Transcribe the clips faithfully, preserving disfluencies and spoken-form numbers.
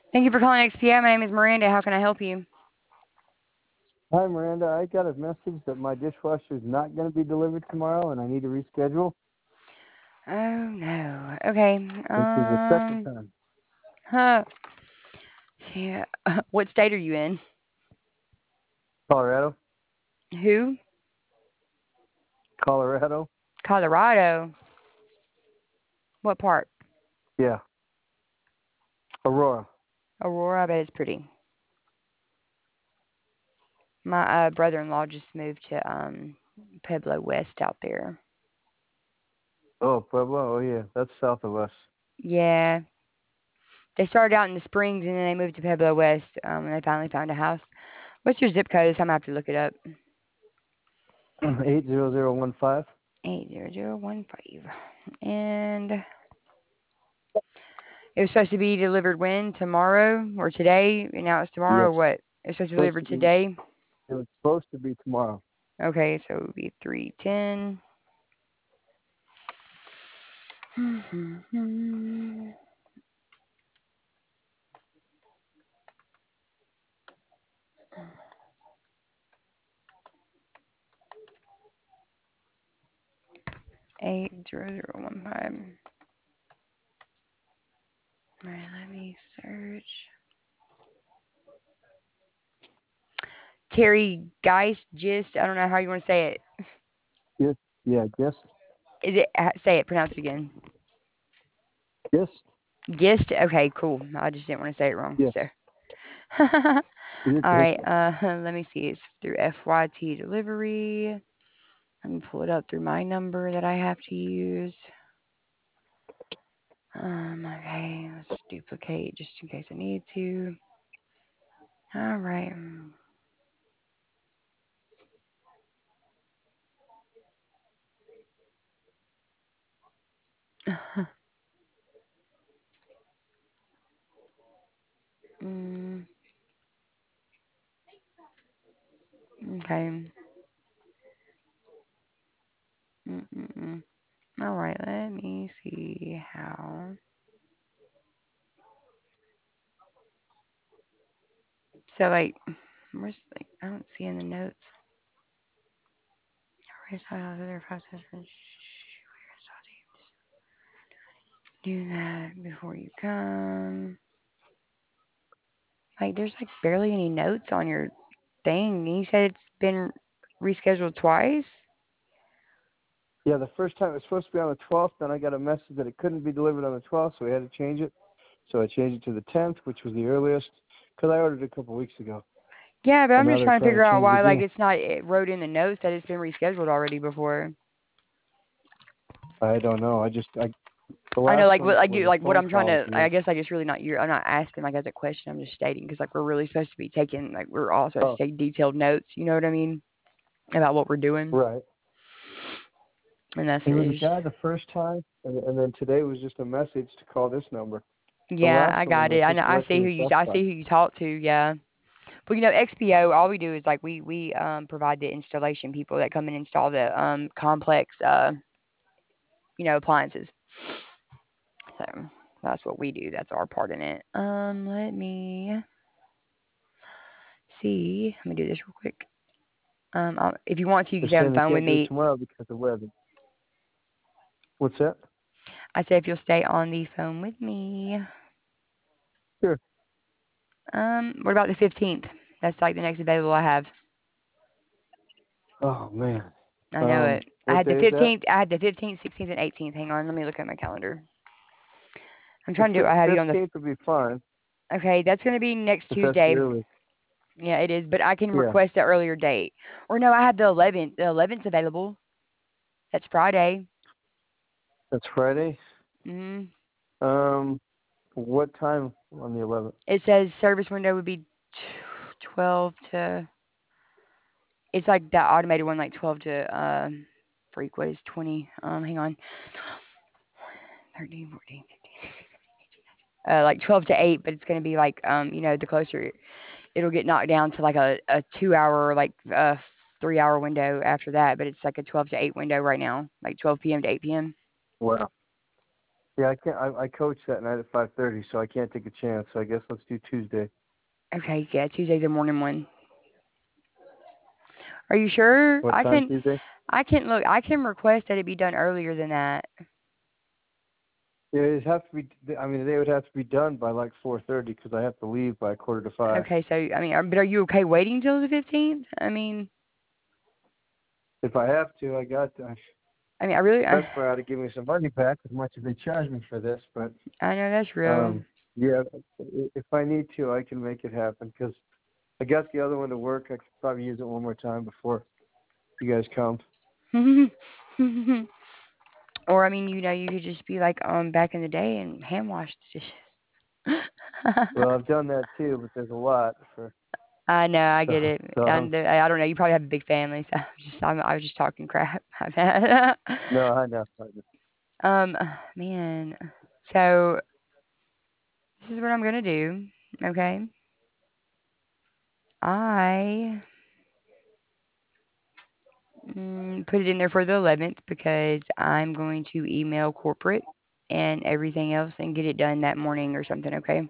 Thank you for calling X P O. My name is Miranda. How can I help you? Hi, Miranda. I got a message that my dishwasher is not going to be delivered tomorrow, and I need to reschedule. Oh no. Okay. This is the second Um. time. Huh. Yeah. What state are you in? Colorado. Who? Colorado. Colorado. What part? Yeah. Aurora. Aurora. I bet it's pretty. My uh, brother-in-law just moved to um Pueblo West out there. Oh, Pueblo. Oh, yeah. That's south of us. Yeah. They started out in the Springs and then they moved to Pueblo West um, when they finally found a house. What's your zip code? So I'm gonna have to look it up. eight zero zero one five. Eight zero zero one five. And it was supposed to be delivered when? Tomorrow or today? And now it's tomorrow or Yes. what? It's supposed to be Supposed to delivered be. today? It was supposed to be tomorrow. Okay, so it would be three ten. Eight zero zero one five. Alright, let me search. Terry Geist Gist. I don't know how you want to say it. Yes. Yeah. Yes. Is it ha- say it, pronounce it again. Yes. Gist? Okay, cool. I just didn't want to say it wrong. Yes. So You're all good. right, uh let me see. It's through F Y T delivery. Let me pull it up through my number that I have to use. Um, okay, let's duplicate just in case I need to. All right. mm, okay. Mm-mm-mm. All right, let me see how. So like, where's like I don't see in the notes. Where's how other process for do that before you come. Like, there's like barely any notes on your thing. You said it's been rescheduled twice. Yeah. The first time it was supposed to be on the twelfth, then I got a message that it couldn't be delivered on the twelfth, so we had to change it. So I changed it to the tenth, which was the earliest, because I ordered it a couple of weeks ago. Yeah, but And I'm now just they're trying to trying figure to out change it why like again. it's not it wrote in the notes that it's been rescheduled already before. I don't know. I just I the I know, last like what one like was you a like what phone I'm trying call to. with you. I guess I just really not you. I'm not asking like as a question. I'm just stating because like we're really supposed to be taking like we're all supposed Oh, to take detailed notes. You know what I mean about what we're doing, right. and that's He was a it. guy the first time, and, and then today was just a message to call this number. The Yeah, last I one got was it. I just know. I see directly who in you. I see Prescott. who you talk to. Yeah. But you know, X P O, all we do is like we we um provide the installation people that come and install the um complex uh you know appliances. So that's what we do. That's our part in it. Um, let me see. Let me do this real quick. Um, I'll, if you want to, you can They're stay on the saying they phone with can't do it me. tomorrow because of weather. What's that? I said if you'll stay on the phone with me. Sure. Um, what about the fifteenth? That's like the next available I have. Oh man. I know Um, it. I what had the day is that? fifteenth. I had the fifteenth, sixteenth, and eighteenth. Hang on, let me look at my calendar. I'm The trying to do. I have you on the. fifteenth would be fine Okay, that's going to be next if that's the Tuesday. earliest. Yeah, it is, but I can Yeah, request an earlier date. Or no, I have the eleventh. The eleventh available. That's Friday. that's Friday. hmm Um, what time on the eleventh? It says service window would be t- twelve to. It's like that automated one, like twelve to. Um, freak. What is twenty? Um, hang on. thirteen, fourteen, fifteen. Uh, like twelve to eight, but it's gonna be like um, you know, the closer it'll get knocked down to like a a two hour like uh three hour window after that, but it's like a twelve to eight window right now, like twelve p m to eight p m. Wow. Yeah, I can't. I, I coach that night at five thirty, so I can't take a chance. So I guess let's do Tuesday. Okay, yeah, Tuesday's the morning one. Are you sure? What I time can Tuesday? I can look. I can request that it be done earlier than that. Yeah, it'd have to be. I mean, they would have to be done by like four thirty because I have to leave by quarter to five. Okay, so I mean, are, but are you okay waiting till the fifteenth? I mean, If I have to, I got. To, I mean, I really, I, Best Buy ought to give me some money back as much as they charge me for this. But I know that's real. um, yeah, if I need to, I can make it happen because I got the other one to work. I could probably use it one more time before you guys come. Or I mean, you know, you could just be like um back in the day and hand wash the dishes. Well, I've done that too, but there's a lot for. I know, I So, get it. so I'm, And I don't know, you probably have a big family, so I'm just I'm, I was just talking crap. My bad. no, I know. I know. um, man. So this is what I'm gonna do. Okay, I mm, put it in there for the eleventh because I'm going to email corporate and everything else and get it done that morning or something. Okay.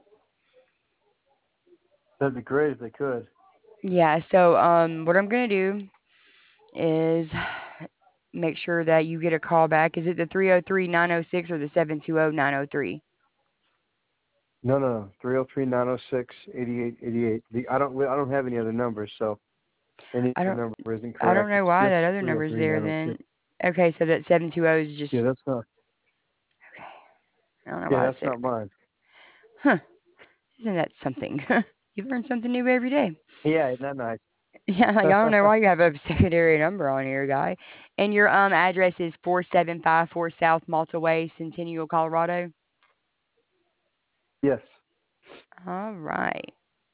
That'd be great if they could. Yeah. So um, what I'm gonna do is make sure that you get a call back. Is it the three oh three nine oh six or the seven two oh nine oh three? No, no, no. Three zero three nine zero six eighty eight eighty eight. The I don't I don't have any other numbers, so any I other don't number isn't I don't correct. know It's why just that other three zero number's three there nine zero then. six. Okay, so that seven two oh is just Yeah, that's not. okay. I don't know Yeah, why it's that's there. not mine. Huh. Isn't that something? You learn something new every day. Yeah, isn't that nice? Yeah, like I don't know why you have a secondary number on here, guy. And your um address is four seven five four South Malta Way, Centennial, Colorado. Yes. All right.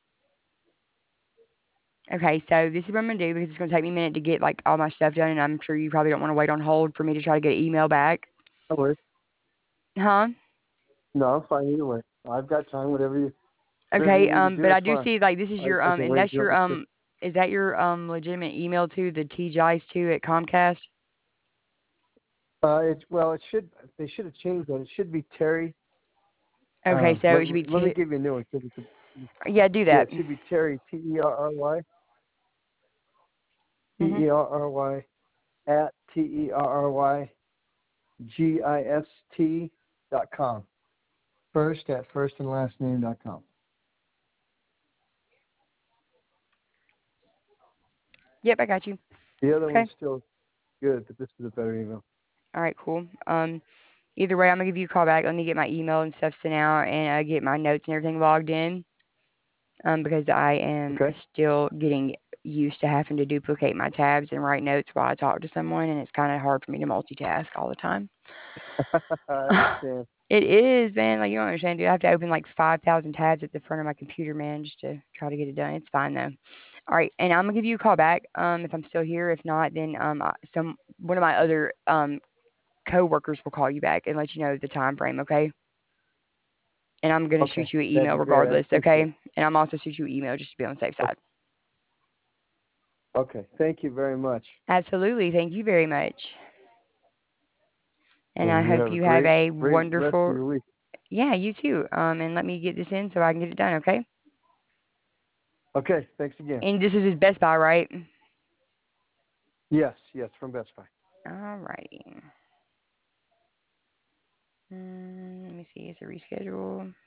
Okay, so this is what I'm gonna do because it's gonna take me a minute to get like all my stuff done, and I'm sure you probably don't want to wait on hold for me to try to get an email back. No worries. Huh? No, I'm fine either way. I've got time. Whatever you whatever you Okay, need to um, but do I is do fine. see like this is I, your I um, can and wait that's till your the um, is that your um legitimate email too? The T Giles two at Comcast. uh it's well it should they should have changed that. It should be Terry. Okay, Um so let, it should be let me T. give you a new one. 'Cause it's a- Yeah, do Yeah, that. it should be Terry T E R R Y T Mhm. E R R Y at T E R R Y G I S T dot com. First at first and last name dot com. Yep, I got you. The other Okay. one's still good, but this is a better email. All right, cool. Um, either way, I'm gonna give you a call back. Let me get my email and stuff sent out and uh, get my notes and everything logged in. Um, because I am Okay? still getting used to having to duplicate my tabs and write notes while I talk to someone, and it's kind of hard for me to multitask all the time. I understand. It is, man. Like you don't understand, dude. I have to open like five thousand tabs at the front of my computer, man, just to try to get it done. It's fine though. All right, and I'm gonna give you a call back. Um, if I'm still here. If not, then um, I- some one of my other um coworkers will call you back and let you know the time frame. Okay. And I'm gonna Okay. shoot you an That'd email be great. I regardless. appreciate Okay. it. And I'm also shoot you an email just to be on the safe side. Okay. Thank you very much. Absolutely. Thank you very much. And I And you hope have a you have great, a great rest of wonderful. your week. Yeah, you too. Um, and let me get this in so I can get it done. Okay. Okay. Thanks again. And this is his Best Buy, right? Yes. Yes. From Best Buy. All righty. Mm, let me see. It's a reschedule.